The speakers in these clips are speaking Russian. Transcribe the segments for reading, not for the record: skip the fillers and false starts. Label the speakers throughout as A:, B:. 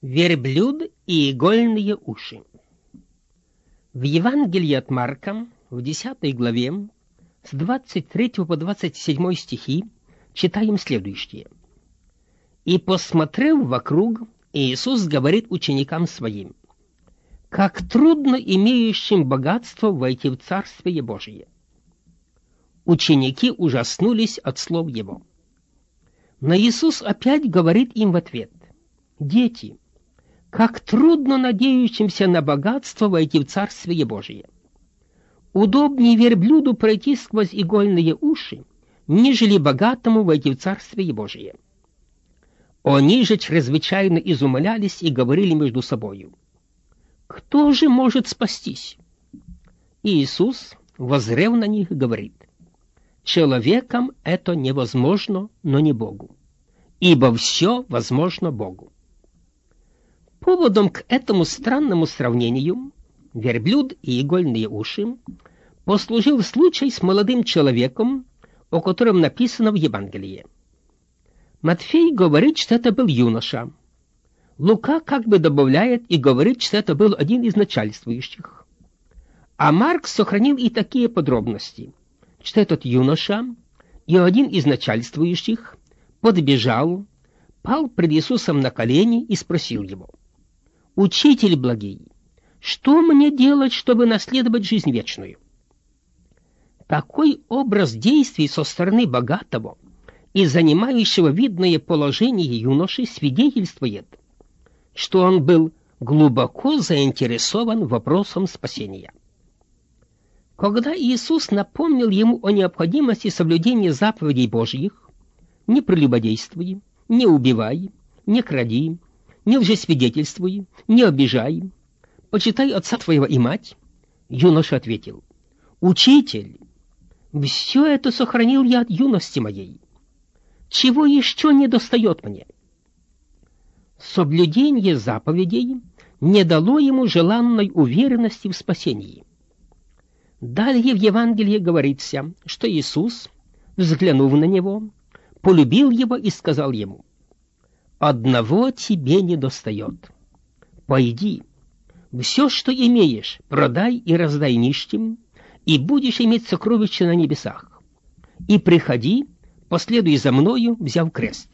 A: Верблюд и игольные уши. В Евангелии от Марка, в 10 главе, с 23 по 27 стихи, читаем следующее. «И, посмотрев вокруг, Иисус говорит ученикам своим: как трудно имеющим богатство войти в Царствие Божие». Ученики ужаснулись от слов Его. Но Иисус опять говорит им в ответ: «Дети, как трудно надеющимся на богатство войти в Царствие Божие! Удобнее верблюду пройти сквозь игольные уши, нежели богатому войти в Царствие Божие». Они же чрезвычайно изумлялись и говорили между собою: «Кто же может спастись?» И Иисус, воззрев на них, говорит: «Человеком это невозможно, но не Богу, ибо все возможно Богу». Поводом к этому странному сравнению верблюд и игольные уши послужил случай с молодым человеком, о котором написано в Евангелии. Матфей говорит, что это был юноша. Лука как бы добавляет и говорит, что это был один из начальствующих. А Марк сохранил и такие подробности, что этот юноша и один из начальствующих подбежал, пал пред Иисусом на колени и спросил его: «Учитель благий, что мне делать, чтобы наследовать жизнь вечную?» Такой образ действий со стороны богатого и занимающего видное положение юноши свидетельствует, что он был глубоко заинтересован вопросом спасения. Когда Иисус напомнил ему о необходимости соблюдения заповедей Божьих: «Не прелюбодействуй, не убивай, не кради, не лжесвидетельствуй, не обижай, почитай отца твоего и мать», юноша ответил: «Учитель, все это сохранил я от юности моей. Чего еще недостает мне?» Соблюдение заповедей не дало ему желанной уверенности в спасении. Далее в Евангелии говорится, что Иисус, взглянув на него, полюбил его и сказал ему: «Одного тебе недостает. Пойди, все, что имеешь, продай и раздай нищим, и будешь иметь сокровища на небесах. И приходи, последуй за мною, взяв крест».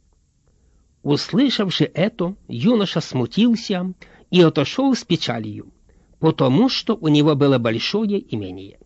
A: Услышавши это, юноша смутился и отошел с печалью, потому что у него было большое имение.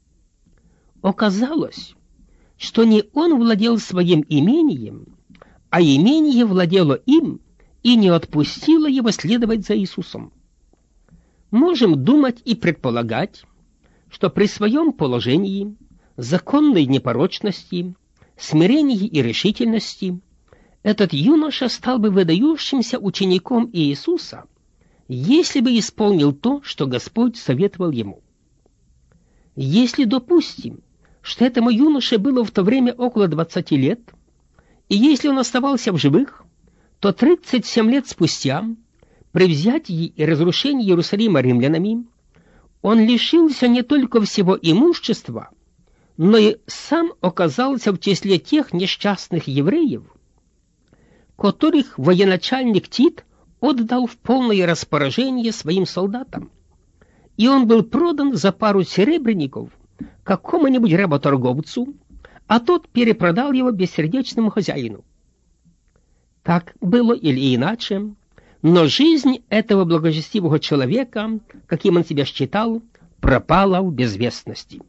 A: Оказалось, что не он владел своим имением, а имение владело им и не отпустило его следовать за Иисусом. Можем думать и предполагать, что при своем положении, законной непорочности, смирении и решительности этот юноша стал бы выдающимся учеником Иисуса, если бы исполнил то, что Господь советовал ему. Если допустим, что этому юноше было в то время около 20 лет, и если он оставался в живых, то 37 лет спустя, при взятии и разрушении Иерусалима римлянами, он лишился не только всего имущества, но и сам оказался в числе тех несчастных евреев, которых военачальник Тит отдал в полное распоряжение своим солдатам, и он был продан за пару серебряников какому-нибудь работорговцу, а тот перепродал его бессердечному хозяину. Так было или иначе, но жизнь этого благочестивого человека, каким он себя считал, пропала в безвестности.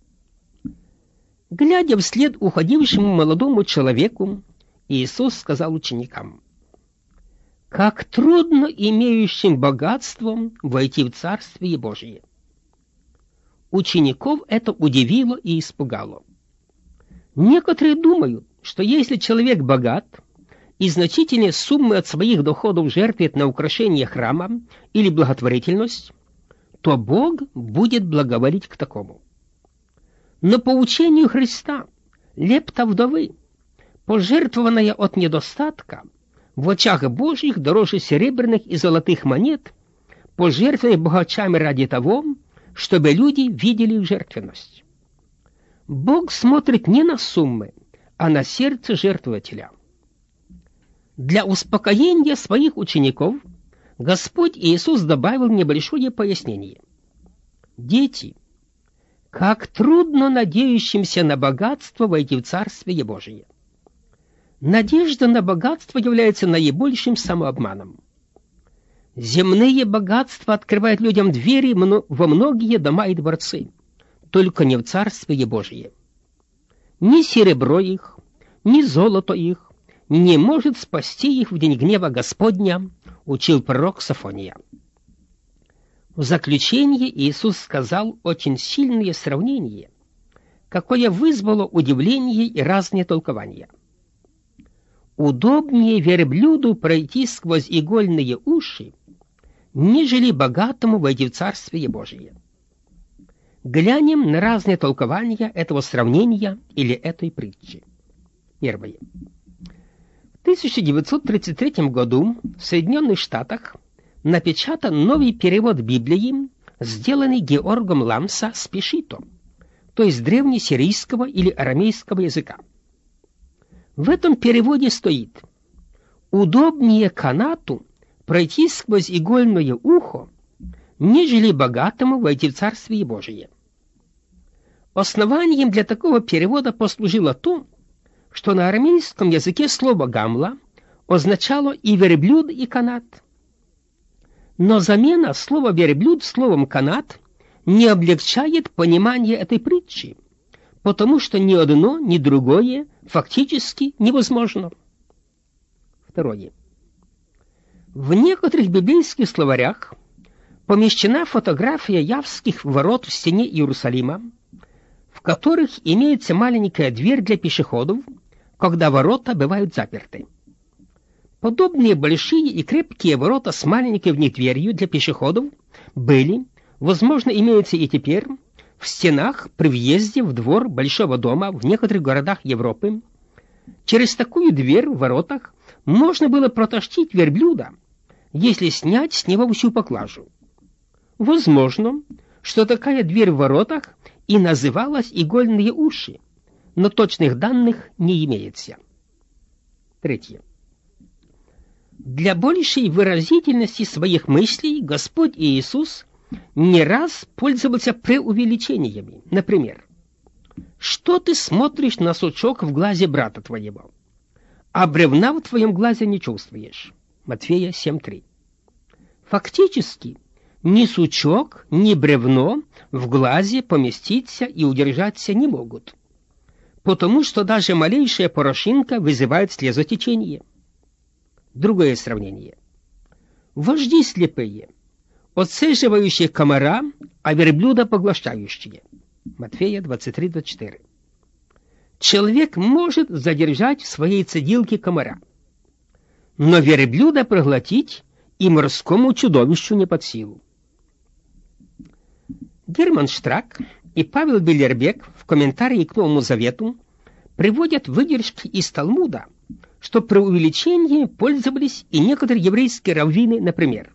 A: Глядя вслед уходившему молодому человеку, Иисус сказал ученикам: «Как трудно имеющим богатством войти в Царствие Божие». Учеников это удивило и испугало. Некоторые думают, что если человек богат и значительные суммы от своих доходов жертвует на украшение храма или благотворительность, то Бог будет благоволить к такому. Но по учению Христа лепта вдовы, пожертвованная от недостатка, в очах Божьих дороже серебряных и золотых монет, пожертвованных богачами ради того, чтобы люди видели их жертвенность. Бог смотрит не на суммы, а на сердце жертвователя. Для успокоения своих учеников Господь Иисус добавил небольшое пояснение. Дети, как трудно надеющимся на богатство войти в Царствие Божие. Надежда на богатство является наибольшим самообманом. Земные богатства открывают людям двери во многие дома и дворцы, только не в Царствие Божие. Ни серебро их, ни золото их не может спасти их в день гнева Господня, учил пророк Софония. В заключение Иисус сказал очень сильное сравнение, какое вызвало удивление и разные толкования. Удобнее верблюду пройти сквозь игольные уши, нежели богатому войти в Царствие Божие. Глянем на разные толкования этого сравнения или этой притчи. Первое. В 1933 году в Соединенных Штатах напечатан новый перевод Библии, сделанный Георгом Ламса с пешито, то есть древнесирийского или арамейского языка. В этом переводе стоит: «Удобнее канату пройти сквозь игольное ухо, нежели богатому войти в Царствие Божие». Основанием для такого перевода послужило то, что на арамейском языке слово «гамла» означало и верблюд, и канат. Но замена слова «верблюд» словом «канат» не облегчает понимание этой притчи, потому что ни одно, ни другое фактически невозможно. Второе. В некоторых библейских словарях помещена фотография Явских ворот в стене Иерусалима, в которых имеется маленькая дверь для пешеходов, когда ворота бывают заперты. Подобные большие и крепкие ворота с маленькой в них дверью для пешеходов были, возможно, имеются и теперь, в стенах при въезде в двор большого дома в некоторых городах Европы. Через такую дверь в воротах можно было протащить верблюда, если снять с него всю поклажу. Возможно, что такая дверь в воротах и называлась игольные уши, но точных данных не имеется. Третье. Для большей выразительности своих мыслей Господь Иисус не раз пользовался преувеличениями. Например: «Что ты смотришь на сучок в глазе брата твоего, а бревна в твоем глазе не чувствуешь?» Матфея 7:3. Фактически, ни сучок, ни бревно в глазе поместиться и удержаться не могут, потому что даже малейшая порошинка вызывает слезотечение. Другое сравнение. Вожди слепые, отцеживающие комара, а верблюда поглощающие. Матфея 23:24. Человек может задержать в своей цедилке комара, но верблюда проглотить и морскому чудовищу не под силу. Герман Штрак и Павел Беллербек в комментарии к Новому Завету приводят выдержки из Талмуда, что преувеличением пользовались и некоторые еврейские раввины, например: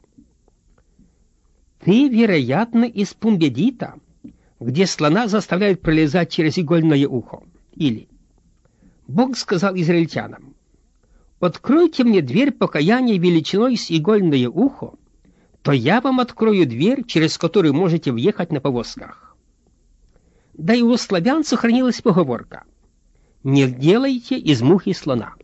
A: «Ты, вероятно, из Пумбедита, где слона заставляют пролезать через игольное ухо». Или: «Бог сказал израильтянам: откройте мне дверь покаяния величиной с игольное ухо, то я вам открою дверь, через которую можете въехать на повозках». Да и у славян сохранилась поговорка: «Не делайте из мухи слона».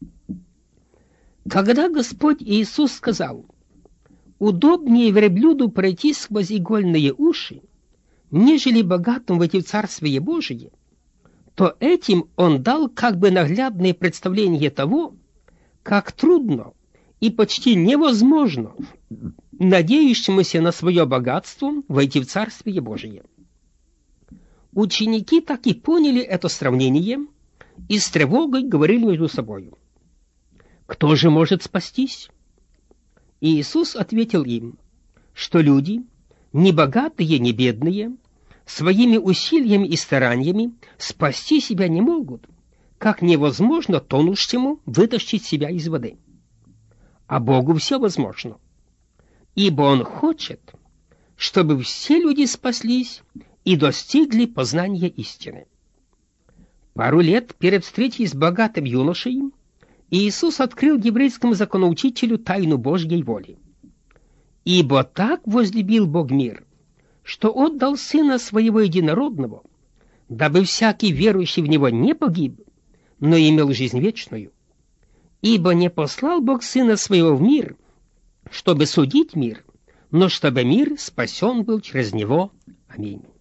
A: Когда Господь Иисус сказал: «Удобнее верблюду пройти сквозь игольные уши, нежели богатым войти в Царствие Божие», то этим Он дал как бы наглядное представление того, как трудно и почти невозможно надеющемуся на свое богатство войти в Царствие Божие. Ученики так и поняли это сравнение и с тревогой говорили между собою: «Кто же может спастись?» И Иисус ответил им, что люди, ни богатые, ни бедные, своими усилиями и стараниями спасти себя не могут, как невозможно тонущему вытащить себя из воды. А Богу все возможно, ибо Он хочет, чтобы все люди спаслись и достигли познания истины. Пару лет перед встречей с богатым юношей И Иисус открыл еврейскому законоучителю тайну Божьей воли. «Ибо так возлюбил Бог мир, что отдал Сына Своего Единородного, дабы всякий верующий в Него не погиб, но имел жизнь вечную. Ибо не послал Бог Сына Своего в мир, чтобы судить мир, но чтобы мир спасен был через Него. Аминь».